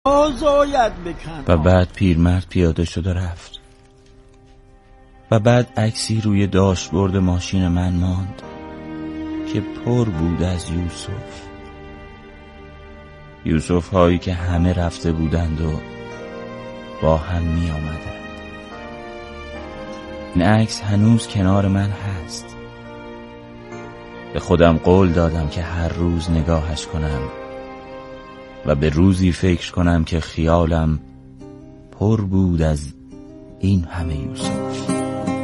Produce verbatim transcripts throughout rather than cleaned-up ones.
آزاید بکن. و بعد پیرمرد پیاده شد و رفت. و بعد عکسی روی داشبورد ماشین من ماند که پر بود از یوسف. یوسف هایی که همه رفته بودند و با هم می آمدند. این عکس هنوز کنار من هست. به خودم قول دادم که هر روز نگاهش کنم و به روزی فکر کنم که خیالم پر بود از این همه یوسف.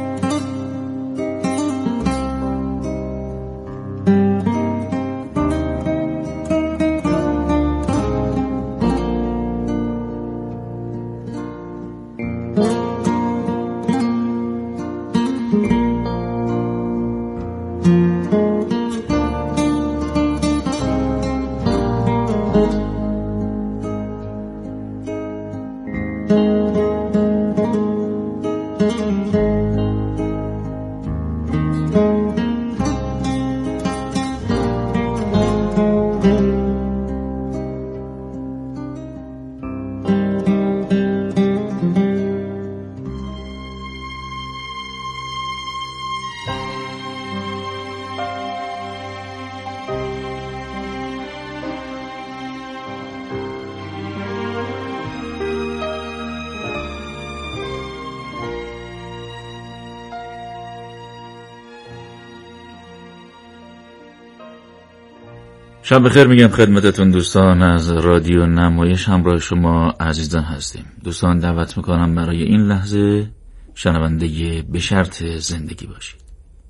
شب بخیر میگم خدمتتون دوستان. از رادیو نمایش همراه شما عزیزان هستیم. دوستان دعوت میکنم برای این لحظه شنونده به شرط زندگی باشید.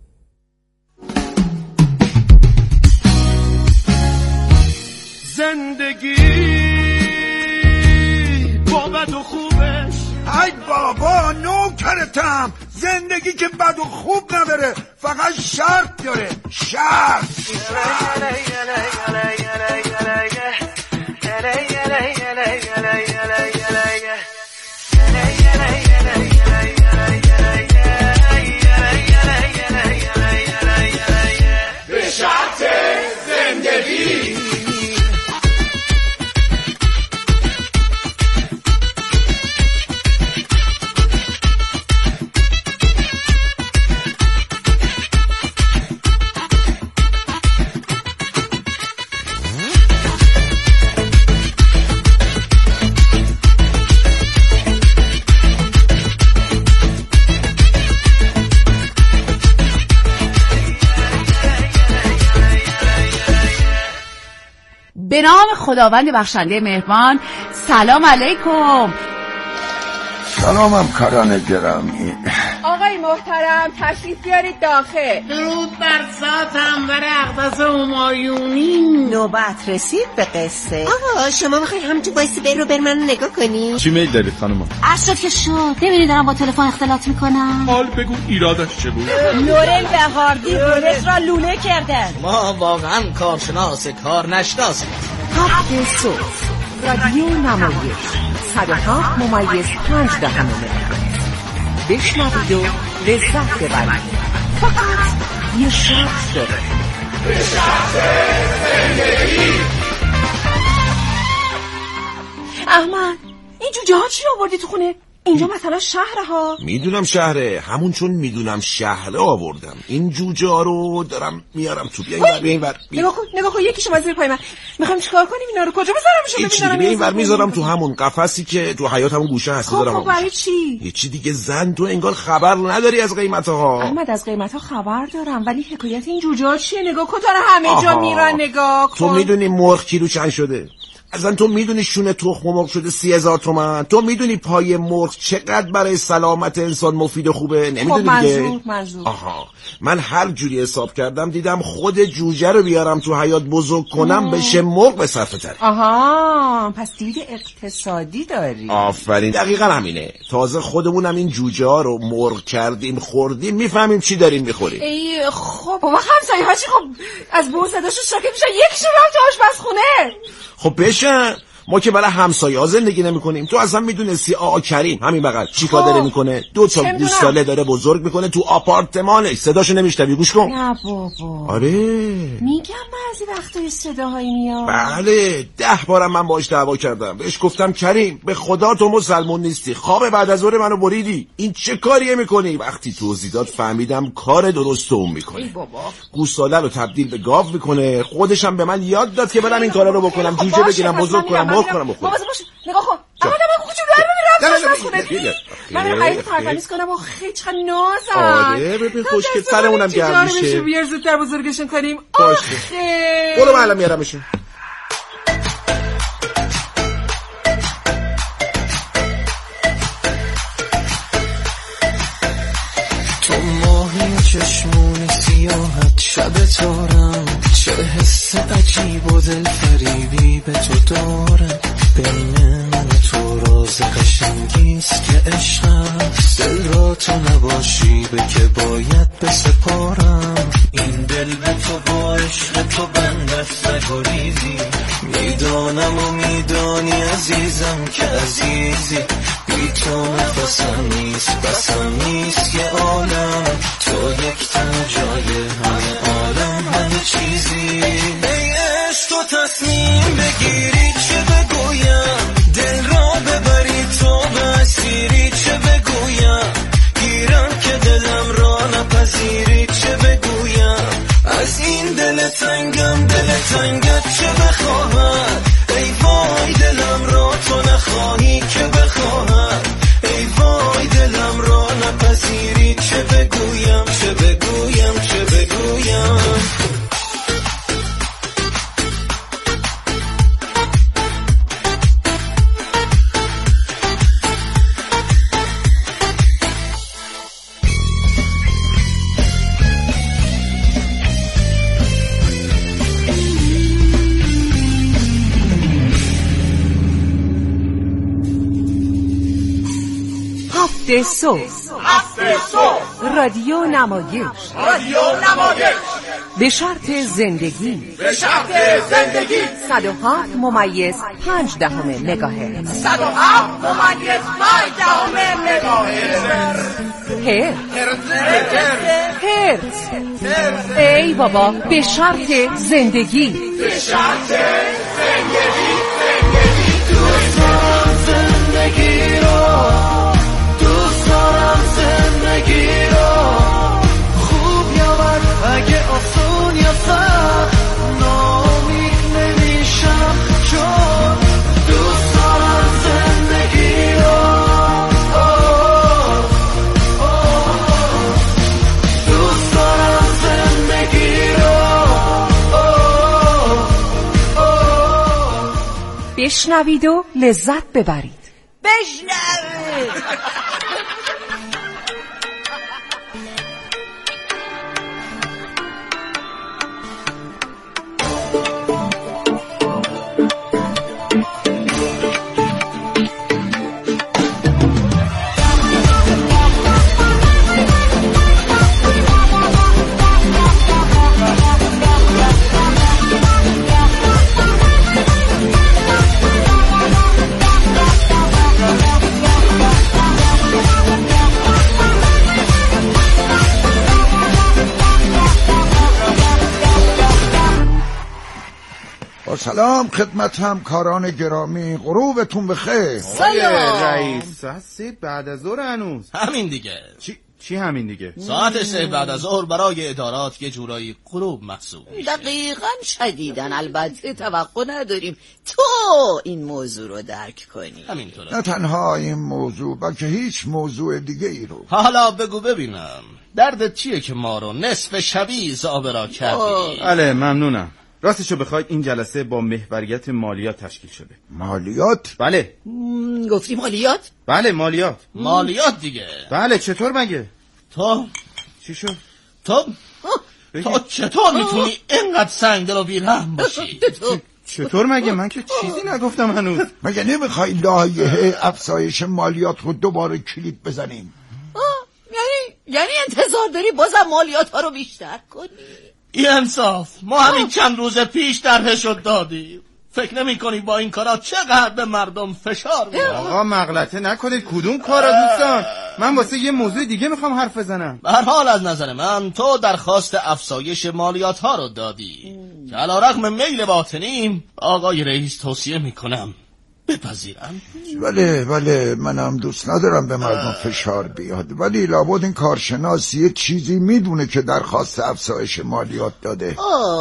زندگی با بد و خوبش، ای بابا نوکرتم. زندگی که بد و خوب نداره، فقط شرط داره. شرط به شرط زندگی. به نام خداوند بخشنده مهربان. سلام علیکم. سلامم کاران گرامی. آقای محترم تشریف بیارید داخل. درود بر ذات انور اقدس همایونی. نوبت رسید به قصه. آقا شما میخوای همونجا بایستی بر رو بر من نگاه کنی؟ چی میل دارید خانم؟ عصر که شد. نمیدونی دارم با تلفن اختلاط میکنم. حال بگو ایرادش چه بود؟ نورل بهاردی بورس را لوله کردن. ما واقعا کارشناس کار نشناسیم. هفت صبح رادیو نمایش صد و هفت ممیز پنج دهم مهر بشنوید و لذت ببرید. فقط یه شخص داره. به شرط زندگی. احمد این جوجه ها چی آوردی تو خونه؟ اینجا مثلا شهره ها. میدونم شهره، همون چون میدونم شهره آوردم. این جوجه ها رو دارم میارم تو. بیاین ور بیاین ور. نگاه کن نگاه کن یکیشو از زیر پای من. میخوام چیکار کنیم اینا رو؟ کجا بذارمشون؟ ببینم بیاین ور. میذارم تو همون قفسی که تو حیاط همون گوشه هست. خب خب برای چی؟ یه چی دیگه زن تو انگار خبر نداری از قیمتها. احمد از قیمتها خبر دارم ولی حکایت این جوجه ها چیه؟ نگاه کن داره همه جا میرن. نگاه کن. تو میدونی مرغ کیلو چند شده؟ اصلا تو میدونی شونه تخم مرغ شده سی هزار تومن؟ تو میدونی پای مرغ چقدر برای سلامت انسان مفید و خوبه؟ نمیدونی خب دیگه؟ منظور منظور آها من هر جوری حساب کردم دیدم خود جوجه رو بیارم تو حیاط بزرگ کنم مم. بشه مرغ به صرفه تره. آها پس دید اقتصادی داری. آفرین دقیقا همینه. تازه خودمونم این جوجه ها رو مرغ کردیم خوردیم میفهمیم چی داریم میخوریم. ای خب بابا همسایه ها چی؟ خب از بو صداشو شاکه میشن یکیشون رفت تو آشپزخونه. خب بشن ما که برای همسایه‌ها زندگی نمی‌کنیم. تو اصلا میدونستی آقا کریم همین بغل چیکار داره میکنه؟ دو تا گوساله داره بزرگ میکنه تو آپارتمانش. صداشو نمیشنوی؟ گوش کن. نه بابا. آره میگم بعضی وقتا صداهایی میاد. بله ده بارم من باهاش دعوا کردم. بهش گفتم کریم به خدا تو مسلمون نیستی، خواب بعد از ظهر منو بریدی، این چه کاریه میکنی؟ وقتی توضیح داد فهمیدم کار درست اون میکنه. گوساله رو تبدیل به گاو میکنه. خودش هم به من یاد داد که برم این کارا رو بکنم، جوجه بگیرم بزرگ کنم مرغ کنم بخورم. بابا باشه نگاه کن. اما من کوچولو رو میرم. من حیوان ترتمیز کنم و خیلی چقدر نازم. آره ببین خوشگل سرمونم گرم میشه. بیار زودتر بزرگشون کنیم. باشه برو من الان میارمشون. تو ماهی چشمون سیاحت شب تارم، چه حس عجیب و دل فریبی به تو دارم. بین من تو راز قشنگیست که عشق است، دل را تو نباشی به که باید بسپارم. این دل به تو با عشق تو بندست نگریزی، میدانم و میدانی عزیزم که عزیزی. بی تو نفسم نیست بسم نیست که عالم، تو یک تن جای همه عالم همه چیزی. ای عشق تو تصمیم بگیری چه بگویم، دل را ببری تو به اسیری چه بگویم. گیرم که دلم را نپذیری چه بگویم. از این دل تنگم دل تنگت چه بخواهد. ای وای دلم را تو نخواهی که بخواهد. ای وای دلم را نپذیری چه بگویم چه بگویم چه بگویم. هفته صبح هفته صبح رادیو نمایش رادیو نمایش به شرط زندگی به شرط زندگی صد و هفت ممیز پنج دهم مگاهرتز صد و هفت ممیز پنج دهم مگاهرتز هرتز هرتز ای بابا به شرط زندگی به شرط زندگی زندگی دوست دارم زندگی رو، دوست دارم زندگی رو. خوب یا بد اگه آسون یا سخت ناامید نمیشم، چون دوست دارم زندگی رو. دوست دارم زندگی رو. بشنوید و لذت ببرید. بشنوید. سلام خدمت همکاران گرامی، غروبتون بخیر. سلام رئیس. ساعت سه بعد از ظهر هنوز. همین دیگه. چی چی همین دیگه؟ ساعت سه بعد از ظهر برای ادارات یه جورایی غروب محسوب میشه. دقیقاً شدیداً. البته توقع نداریم تو این موضوع رو درک کنی. همینطوره. نه تنها این موضوع بلکه هیچ موضوع دیگه ای رو. حالا بگو ببینم دردت چیه که ما رو نصف شبی زابرا کردی؟ بله ممنونم. راستشو بخواید این جلسه با محوریت مالیات تشکیل شده. مالیات؟ بله. گفتی مالیات؟ بله مالیات. مالیات دیگه. بله چطور مگه؟ تو چی شد؟ تو تو چطور میتونی اینقدر سنگدل و بیرحم باشی؟ چطور مگه؟ من که چیزی نگفتم هنوز. مگه نمیخوای لایحه افزایش مالیات رو دوباره کلید بزنیم؟ یعنی یعنی انتظار داری بازم مالیات ها رو بیشتر کنی؟ ای انصاف، ما همین چند روز پیش طرحشو دادیم. فکر نمی کنی با این کارا چقدر به مردم فشار میاد؟ آقا مغلطه نکنید، کدوم کارا دوستان؟ من واسه یه موضوع دیگه میخوام حرف بزنم. به هر حال از نظر من تو درخواست افزایش مالیات ها رو دادی که علیرغم میل باطنیم آقای رئیس توصیه میکنم بپذیرم. بله بله منم دوست ندارم به مردم فشار بیاد، ولی لابد این کارشناس یه چیزی میدونه که درخواست افزایش مالیات داده.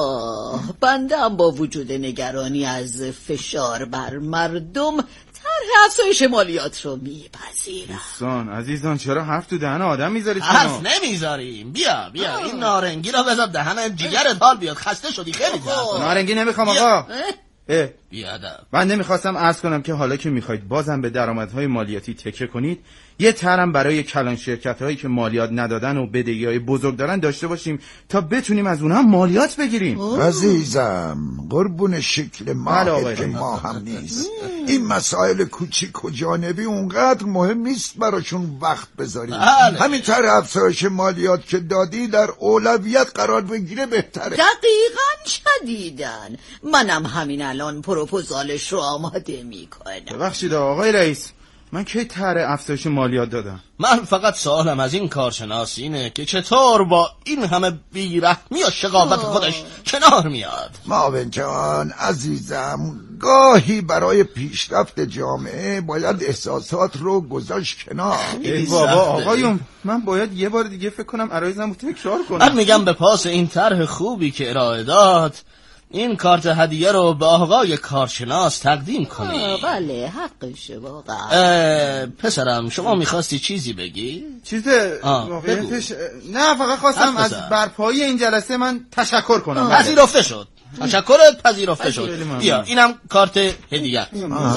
آه بنده هم با وجود نگرانی از فشار بر مردم طرح افزایش مالیات رو میپذیرم. دوستان عزیزان چرا حرف تو دهن آدم میذارید؟ حرف نمیذاریم. بیا بیا آه. این نارنگی رو بذار دهن جیگرت حال بیاد، خسته شدی خیلی جان. نارنگی نمیخوام آقا. اه. بیادب. من نمیخواستم عرض کنم که حالا که میخواید بازم به درآمدهای مالیاتی تکیه کنید، یه طرحم برای کلان شرکت هایی که مالیات ندادن و بدهی های بزرگ دارن داشته باشیم تا بتونیم از اونها مالیات بگیریم. عزیزم قربون شکل ماه که ما هم نیست، این مسائل کوچیک و جانبی اونقدر مهم نیست براشون وقت بذاریم. همین طرح افزایش مالیات که دادی در اولویت قرار بگیره بهتره. دقیقاً شدیدن. منم همین الان پروپوزالش رو آماده میکنم. ببخشید آقای رئیس، من کی طرح افزایش مالیات دادم؟ من فقط سوالم از این کارشناس اینه که چطور با این همه بیرحمی و شقاوت خودش کنار میاد. معاون جان عزیزم، گاهی برای پیشرفت جامعه باید احساسات رو گذاشت کنار. ای بابا آقایون، من باید یه بار دیگه فکر کنم عرایزم رو تکرار کنم. من میگم به پاس این طرح خوبی که ارائه داد این کارت هدیه رو به آقای کارشناس تقدیم کنی. بله حقشه واقعا. پسرم شما میخواستی چیزی بگی؟ چیزه واقعیتش نه، فقط خواستم از برپایی این جلسه من تشکر کنم. پذیرفته شد، تشکرت پذیرفته شد. بیا اینم کارت هدیه.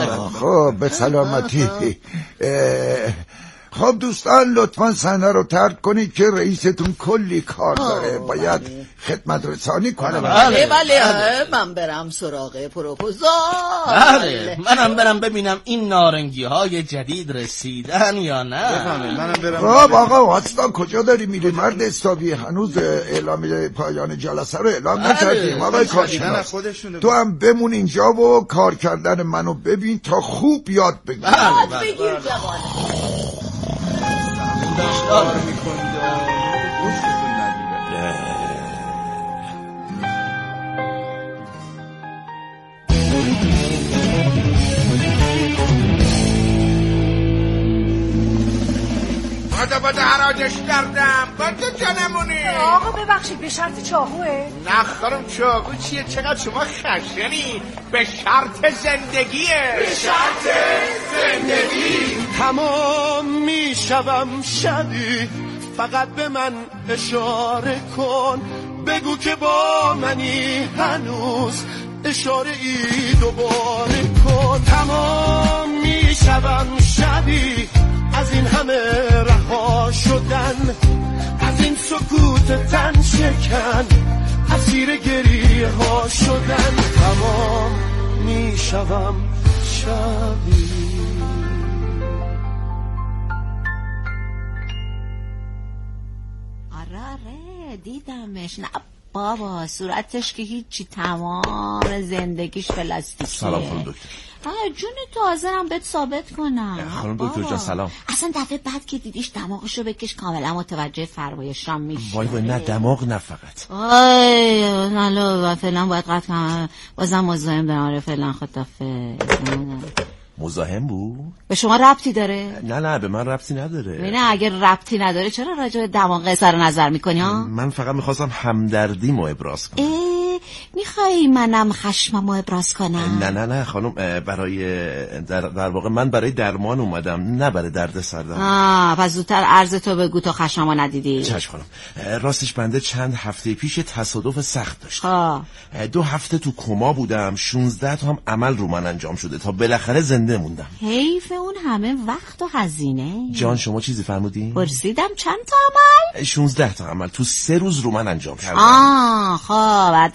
خب به سلامتی. خب دوستان لطفاً صحنه رو ترک کنید که رئیستون کلی کار داره، باید خدمت رسانی کنه. بله بله من برم سراغ پروپوزال. بله منم برم ببینم این نارنگی های جدید رسیدن یا نه. منم برم. خب آقا واسطا کجا داری میری مرد حسابی؟ هنوز اعلامیه پایان جلسه رو اعلام نکردیم. آقای کارشناس تو هم بمون اینجا و کار کردن منو ببین تا خوب یاد بگیر. بله بگیر جوان. داشتار میکنید و گوشتتون نگیره. بادا بادا حراجش کردم بادا جانمونی. آقا ببخشید به شرط چاقوه؟ نه خانم چاقو چیه؟ چقدر شما خشنی. به شرط زندگیه. به شرط زندگی. تمام میشوم شبی فقط به من اشاره کن، بگو که با منی هنوز اشاره ای دوباره کن. تمام میشوم شبی از این همه رها شدن، از این سکوت تن شکن، اسیر گریه ها شدن. تمام میشوم شبی. آره دیدمش. نه بابا صورتش که هیچی، تمام زندگیش پلاستیکیه. سلام خانم دکتر. جون تازه هم بهت ثابت کنم. خانم دکتر جان سلام. اصلا دفعه بعد که دیدیش دماغشو بکش، کاملا متوجه فرمایشام میشه. وای وای نه دماغ نه فقط. آی نه فعلا باید قطع کنم. بازم مزاحم دارم. آره فعلا خدافظ. مزاحم بود؟ به شما ربطی داره؟ نه نه به من ربطی نداره. نه اگر ربطی نداره چرا راجع به دماغ اظهار نظر میکنی ها؟ من فقط میخواستم همدردیمو ابراز کنم. میخوایی منم خشممو ابراز کنم؟ نه نه نه خانم، برای در, در واقع من برای درمان اومدم نه برای درد سردم. آه پس زودتر عرض تو بگو تو خشممو ندیدی. چشم خانم. راستش بنده چند هفته پیش تصادف سخت داشتم. آه. دو هفته تو کما بودم، شونزده تا هم عمل رو من انجام شده تا بالاخره زنده موندم. حیف اون همه وقت و هزینه. جان شما چیزی فرمودین؟ پرسیدم چند تا عمل؟ شونزده تا عمل تو سه روز رو من انجام کردم. آه خب بعدش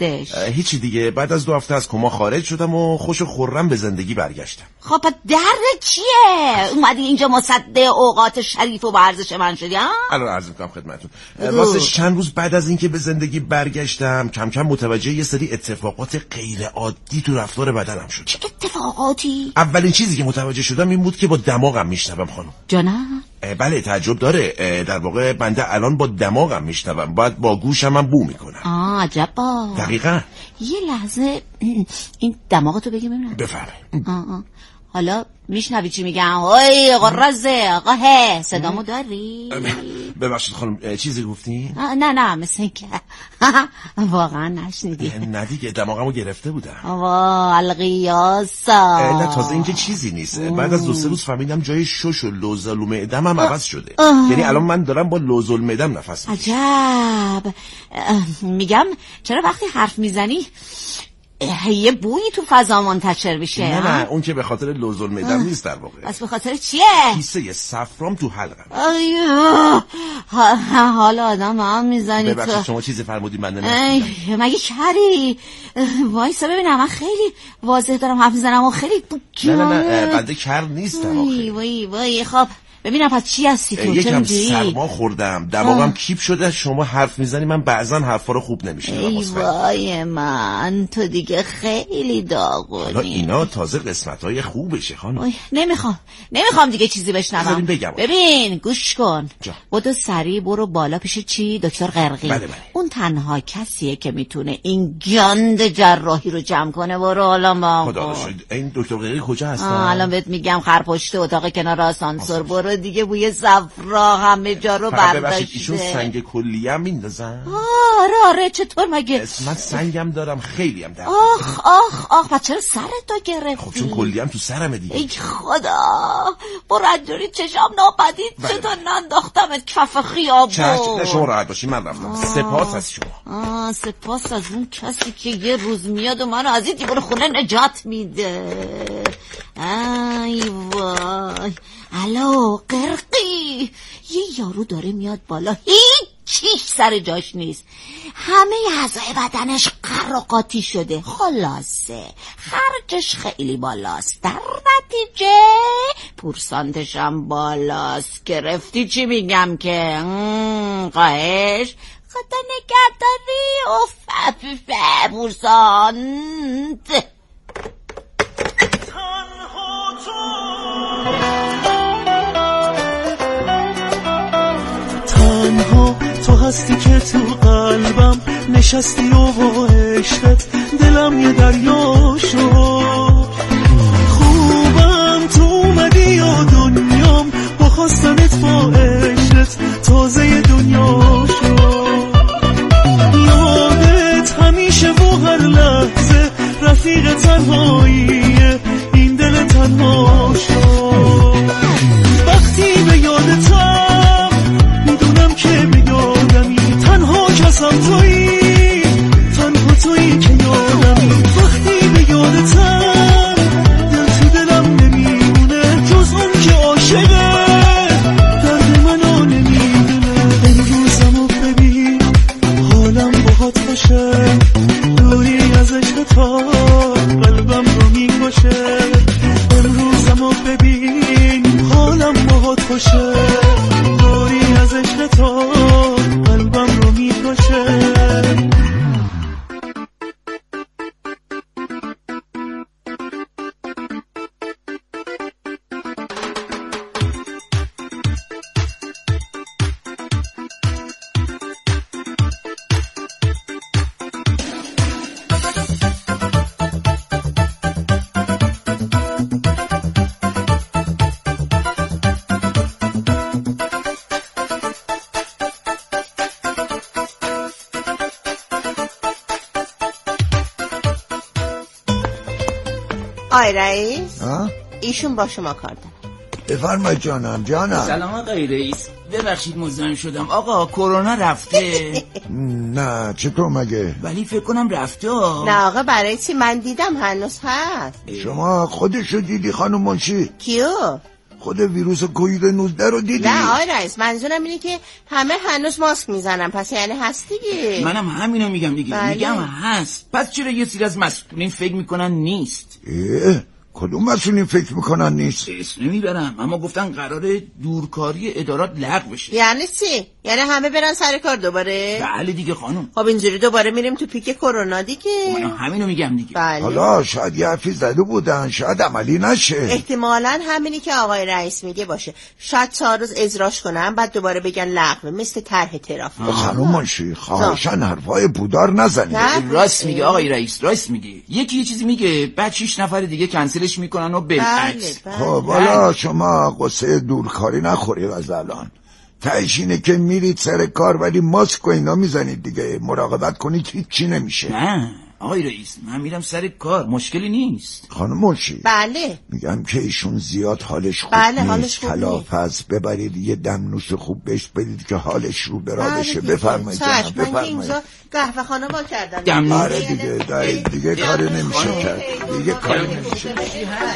هیچی دیگه، بعد از دو هفته از کما خارج شدم و خوش و خرم به زندگی برگشتم. خب درد چیه؟ اومدی اینجا مصدق اوقات شریف و ورزش من شدی ها؟ الان عرض میکنم خدمتتون. واسه چند روز بعد از اینکه به زندگی برگشتم کم کم متوجه یه سری اتفاقات غیر عادی تو رفتار بدنم شد. چه اتفاقاتی؟ اولین چیزی که متوجه شدم این بود که با دماغم میشنوم خانم. جانم؟ بله تعجب داره. در واقع بنده الان با دماغم میشنوم، باید با گوشم هم بو میکنم. آه عجب. دقیقاً. یه لحظه این دماغتو بگی ببینم. بفرمایید. آه آه. حالا میشنوی چی میگم؟ اوی قرزه آقا هه صدامو داری؟ ببخشید خانم چیزی گفتی؟ نه نه مثل این که واقعا نشنیدی. نه دیگه دماغمو گرفته بودم. وا القیاسا. نه تازه اینکه چیزی نیست. بعد از دو سه روز فهمیدم جای شش و لوزال و معدم هم عوض شده. یعنی الان من دارم با لوزال معدم نفس میکشم. عجب. میگم چرا وقتی حرف میزنی یه بویی تو فضا منتشر میشه؟ نه نه اون که به خاطر لوزال معدم نیست در واقع. بس به خاطر چیه؟ کیسه صفرام تو حلقم. حالا آدم هم میزنی تو. ببخشید شما چیزی فرمودی من نمی‌شنیدم. مگه کری؟ وایسا ببینم من خیلی واضح دارم حرف میزنم و خیلی نه نه نه بنده کر نیستم. وای وای وای. خب ببینم پس چی هستی تو؟ یکم سرما خوردم، دماغم کیپ شده. شما حرف میزنی من بعضا حرفا رو خوب نمیشنوم. ای وای من تو دیگه خیلی داغونی. حالا اینا تازه قسمتای خوبشه خانم. نمیخوام نمیخوام دیگه چیزی بشنوم. ببین گوش کن. بودو سریع برو بالا پیش چی دکتر قرقی. بله بله. اون تنها کسیه که میتونه این گند جراحی رو جمع کنه. برو حالا ما خدا رو شکر. این دکتر قرقی کجا هستن؟ الان بهت میگم خرپشت اتاق کنار آسانسور. برو دیگه بوی صفرا همه جا رو برداشته. ببخشید ایشون سنگ کلیه هم میندازن؟ آره آره. چطور مگه؟ من سنگم دارم خیلی هم درد. آخ آخ آخ بچه چرا سرت تا گرفتی؟ خب چون کلیه هم تو سرمه دیگه. ای خدا برو انجوری چشام ناپدید شد و ننداختمت کف خیابون. چشم شما راحت باشی من رفتم. سپاس از شما. آه سپاس از اون کسی که یه روز میاد و منو از این دیوار خونه نجات میده. ای وای. الو قرقی یه یارو داره میاد بالا هیچ چیش سر جاش نیست. همه اعضای بدنش قراقاتی شده. خلاصه خرجش خیلی بالاست. در نتیجه پورسانتش هم بالاست. گرفتی چی میگم که قاهش خدا نگهداری اوف پورسانت. تنها تو هستی که تو قلبم نشستی و با عشقت دلم یه دریا شد. خوبم تو اومدی و دنیام با خواستنت با عشقت تازه دنیا شد. یادت همیشه و هر لحظه رفیق تنهاییه این دل تنها شد. وقتی به یادتم میدونم که به یادمی تنها کسم تویی تنها تویی که یادمی. وقتی به یادتم دل تو دلم نمیمونه جز اون که عاشقه درد منو نمیدونه. امروزمو ببین حالم باهات باشه دوری از عشق تا قلبم رو میکشه. امروزمو ببین حالم باهات باشه دوری از عشق تا قلبم رو میکشه. آی رئیس ایشون با شما کار دارم. بفرمایید جانم. جانم سلام آقای رئیس. ببخشید مزاحم شدم. آقا کرونا رفته؟ نه چطور مگه؟ ولی فکر کنم رفته. نه آقا برای چی؟ من دیدم هنوز هست. شما خودشو دیدی خانم منشی؟ کیو؟ خود ویروس کووید نوزده رو دیدی؟ نه آقای رئیس، منظورم اینه که همه هنوز ماسک میزنن، پس یعنی هست دیگه. منم همینو میگم دیگه. بله. میگم هست. پس چرا یه سری از مسئولین فکر میکنن نیست؟ اه کدوم مسئولین فکر میکنن نیست؟ اسم نمیبرم، اما گفتن قراره دورکاری ادارات لغو بشه. یعنی چی؟ یعنی همه برن سر کار دوباره؟ بله دیگه خانم. خب اینجوری دوباره میریم تو پیک کرونا دیگه. منم همینو میگم دیگه. بله. حالا شاید یه حرفی زده بودن، شاید عملی نشه. احتمالاً همینی که آقای رئیس میگه باشه. شاید چهار روز اجراش کنن بعد دوباره بگن لغو، مثل طرح ترافیک. خانم منشی خواهشن حرفای پودار نزنید. راست میگه آقای رئیس، راست میگه. یکی یه چیزی میگه بعد شش نفر دیگه کنسلش میکنن و بالعکس. خب حالا شما قصه دورکاری نخورید از الان. تهش اینه که میرید سر کار ولی ماسک و اینا میزنید دیگه، مراقبت کنید هیچی نمیشه. نه آقای رئیس، من میرم سر کار، مشکلی نیست. خانم منشی بله میگم که ایشون زیاد حالش خوب بله نیست. حالش خوب کلافه است، ببرید یه دمنوش خوب بهش بدید که حالش رو برا بله بشه. دیگه. بفرمایید چشم، جناب، من که بفرمایید. اینجا قهوه خانه با کردم. دمنوش. آره دیگه دیگه, دیگه کاری نمیشه کرد، دیگه کاری نمیشه کرد.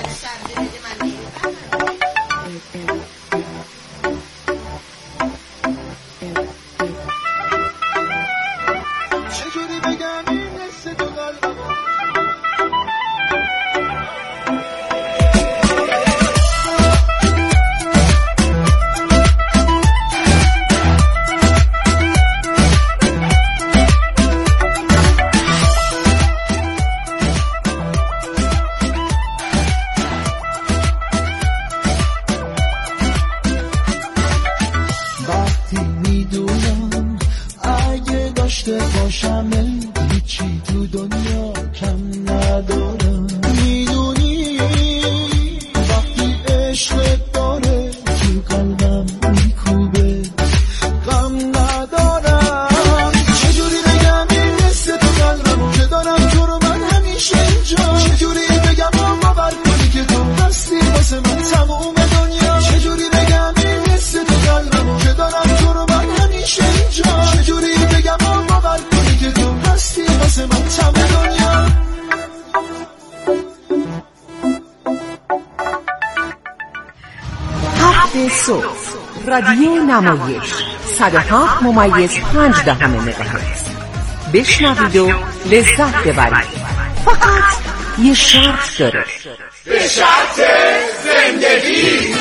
رادیو نمایش صد و هفت ممیز پنج دهم مگاهرتز. بشنوید و لذت ببرید. فقط یه شرط داره. به شرط زندگی.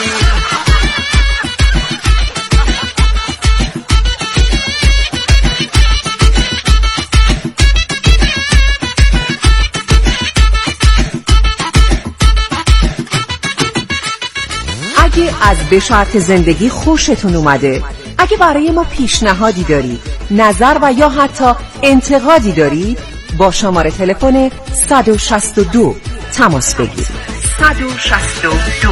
اگه از به شرط زندگی خوشتون اومده، اگه برای ما پیشنهادی دارید، نظر و یا حتی انتقادی دارید، با شماره تلفن صد و شصت و دو تماس بگیرید. صد و شصت و دو.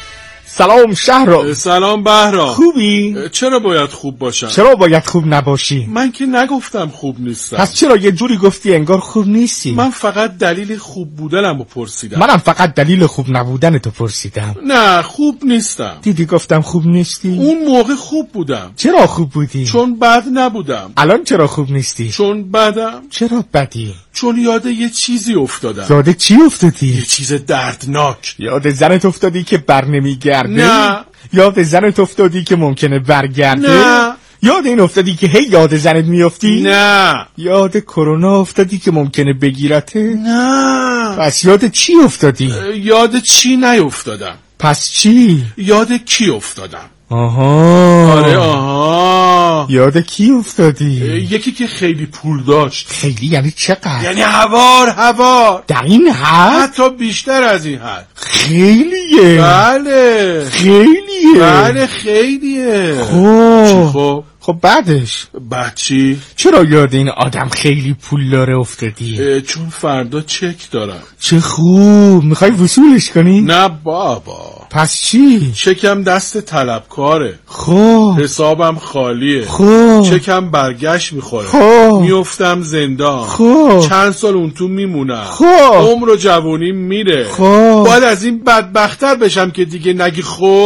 سلام شهرام. سلام بهرام. خوبی؟ چرا باید خوب باشم؟ چرا باید خوب نباشی؟ من که نگفتم خوب نیستم. پس چرا یه جوری گفتی انگار خوب نیستی؟ من فقط دلیل خوب بودنمو پرسیدم. منم فقط دلیل خوب نبودنتو پرسیدم. نه خوب نیستم. دیدی گفتم خوب نیستی؟ اون موقع خوب بودم. چرا خوب بودی؟ چون بد نبودم. الان چرا خوب نیستی؟ چون بدم. چرا بدی؟ چون یاد یه چیزی افتادم. یاد چی افتادی؟ یه چیز دردناک. یاد زنت افتادی که بر نمیگرده؟ نه. یاد زنت افتادی که ممکنه برگرده؟ نه. یاد این افتادی که هی یاد زنت میافتی؟ نه. یاد کرونا افتادی که ممکنه بگیرته؟ نه. پس یاد چی افتادی؟ یاد چی نیفتادم. پس چی؟ یاد کی افتادم. آها. آره آها. یاد کی افتادی؟ یکی که خیلی پول داشت. خیلی یعنی چقدر؟ یعنی هوار هوار. در این حد؟ حتی بیشتر از این حد. خیلیه. بله خیلیه. بله خیلیه. خب چی خب؟ خب بعدش؟ بعد چی؟ چرا یاد این آدم خیلی پول داره افتادی؟ چون فردا چک دارم. چه خوب. میخوای وصولش کنی؟ نه بابا. پس چی؟ چکم دست طلبکاره. خب حسابم خالیه. خب چکم برگشت میخوره. خب میافتم زندان. خب چند سال اون تو میمونم. خب عمر و جوونی میره. خب باید از این بدبختر بشم که دیگه نگی خب.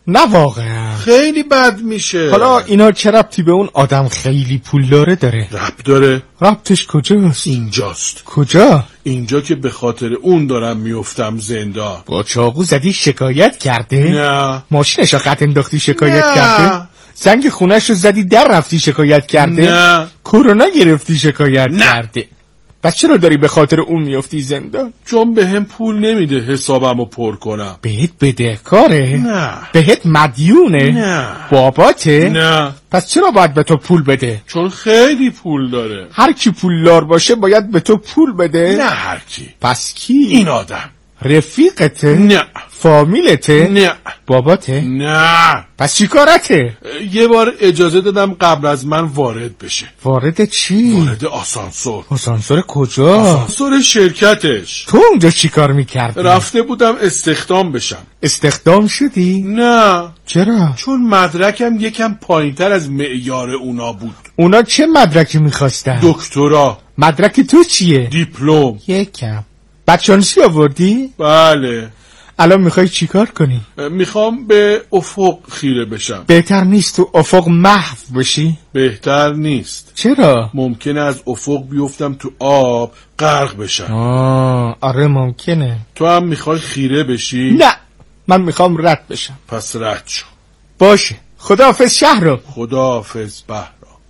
نه واقعا خیلی بد میشه. حالا اینا چه ربطی به اون آدم خیلی پولداره داره؟ ربط داره. ربطش کجاست؟ اینجاست. کجا؟ اینجا که به خاطر اون دارم میافتم زندان. با چاقو زدی شکایت کرده؟ نه. ماشینش رو خط انداختی شکایت نه. کرده؟ زنگ خونش رو زدی در رفتی شکایت کرده؟ نه. کرونا گرفتی شکایت نه. کرده؟ پس چرا داری به خاطر اون میافتی زندان؟ چون به هم پول نمیده حسابمو پر کنم. بهت بدهکاره؟ نه. بهت مدیونه؟ نه. باباته؟ نه. پس چرا باید به تو پول بده؟ چون خیلی پول داره. هر کی پولدار باشه باید به تو پول بده؟ نه هر کی. پس کی؟ این آدم. رفیقته؟ نه. فامیلته؟ نه. باباته؟ نه. پس چی کارته؟ یه بار اجازه دادم قبل از من وارد بشه. وارد چی؟ وارد آسانسور. آسانسور کجا؟ آسانسور شرکتش. تو اونجا چی کار میکردی؟ رفته بودم استخدام بشم. استخدام شدی؟ نه. چرا؟ چون مدرکم یکم پایینتر از معیار اونا بود. اونا چه مدرکی میخواستن؟ دکترا. مدرک تو چیه؟ دیپلم. یکم. بچانسی آوردی؟ بله. الان میخوای چیکار کنی؟ میخوام به افق خیره بشم. بهتر نیست تو افق محو بشی؟ بهتر نیست. چرا؟ ممکنه از افق بیفتم تو آب غرق بشم. آه آره ممکنه. تو هم میخوای خیره بشی؟ نه من میخوام رد بشم. پس رد شو. باشه. خداحافظ شهرام. خداحافظ بهرام.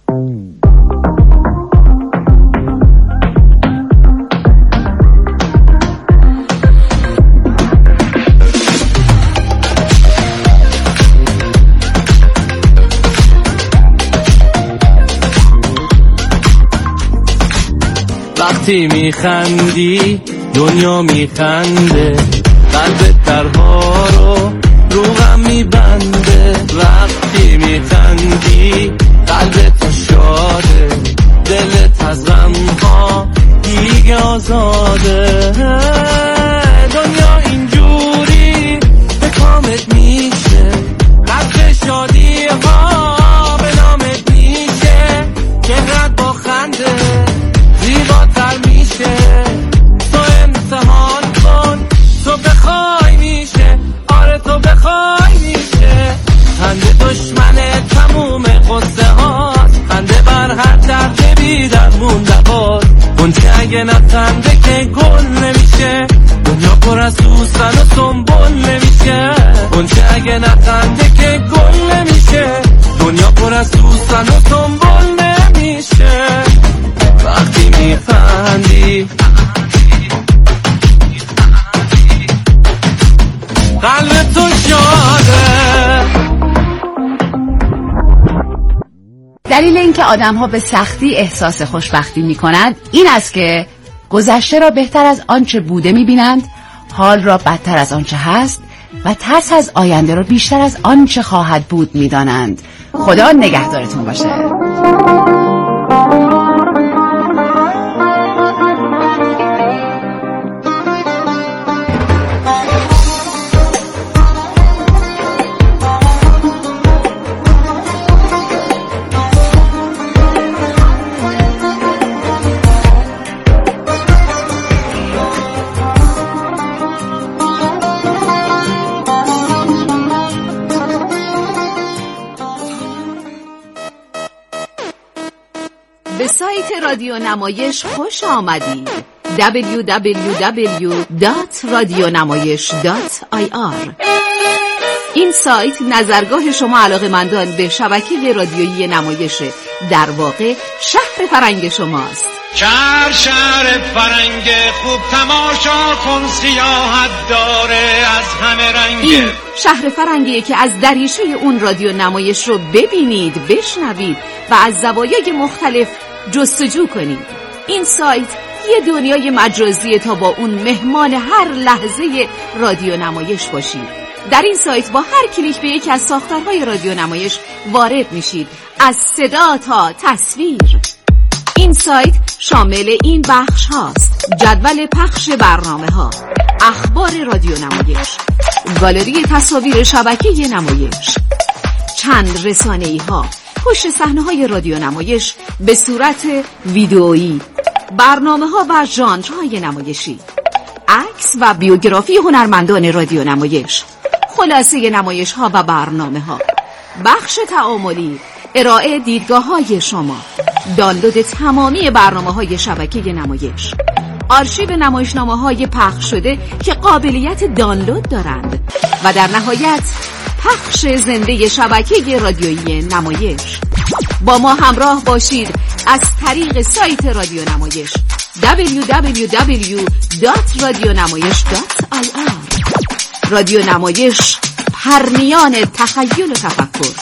وقتی میخندی دنیا میخنده، قلبت درها رو رو غم میبنده. وقتی میخندی قلبت شاده، دلت از غمها دیگه آزاده. دنیا اینجوری به کامت میشه، قدر شادی ها به نامت میشه. چهرت با خنده زیباتر میشه. تو امتحان کن، تو بخوای میشه. آره تو بخوای میشه. خنده دشمن تموم قصه هاست، خنده بر هر درد بی درمون دواست. گنچه اگه نخنده که گل نمیشه، دنیا پر از سوسن و سنبل نمیشه. گنچه اگه نخنده که گل نمیشه، دنیا پر از سوسن و سنبل نمیشه. وقتی میخندی قلب تو شاده. دلیل اینکه آدم‌ها به سختی احساس خوشبختی می‌کنند این است که گذشته را بهتر از آنچه بوده می‌بینند، حال را بدتر از آنچه هست و ترس از آینده را بیشتر از آنچه خواهد بود می‌دانند. خدا نگهدارتون باشه. به سایت رادیو نمایش خوش آمدید. دبلیو دبلیو دبلیو دات رادیونمایش دات آی آر. این سایت نظرگاه شما علاقه‌مندان به شبکه رادیویی نمایش، در واقع شهر فرنگ شماست. شهر شهر فرنگ خوب تماشا کن، سیاحت داره از همه رنگ. این شهر فرنگیه که از دریچه اون رادیو نمایش رو ببینید، بشنوید و از زوایای مختلف جستجو کنید. این سایت یه دنیای مجازیه تا با اون مهمان هر لحظه رادیو نمایش باشید. در این سایت با هر کلیک به یکی از ساختارهای رادیو نمایش وارد میشید، از صدا تا تصویر. این سایت شامل این بخش هاست: جدول پخش برنامه ها، اخبار رادیو نمایش، گالری تصاویر شبکه نمایش، چند رسانه‌ای ها، پشت صحنه های رادیو نمایش به صورت ویدئویی، برنامه ها و ژانرهای نمایشی، عکس و بیوگرافی هنرمندان رادیو نمایش، خلاصه نمایش ها و برنامه ها، بخش تعاملی، ارائه دیدگاه های شما، دانلود تمامی برنامه های شبکه نمایش، آرشیو نمایشنامه های پخش شده که قابلیت دانلود دارند و در نهایت پخش زنده شبکه رادیویی نمایش. با ما همراه باشید از طریق سایت رادیو نمایش دبلیو دبلیو دبلیو دات رادیونمایش دات آی آر. رادیو نمایش، پرنیان تخیل و تفکر.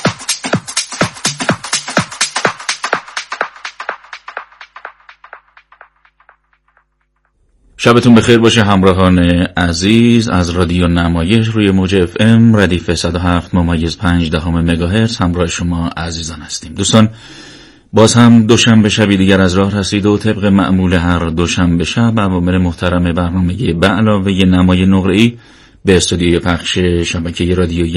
شبتون بخیر باشه همراهان عزیز از رادیو نمایش روی موج اف ام ردیف صد و هفت ممیز پنج دهم مگاهرتز همراه شما عزیزان هستیم. دوستان باز هم دوشنبه شبی دیگر از راه رسید و طبق معمول هر دوشنبه شب اوامر محترم برنامه به علاوه نمای نقره‌ای به استودیوی پخش شبکه رادیویی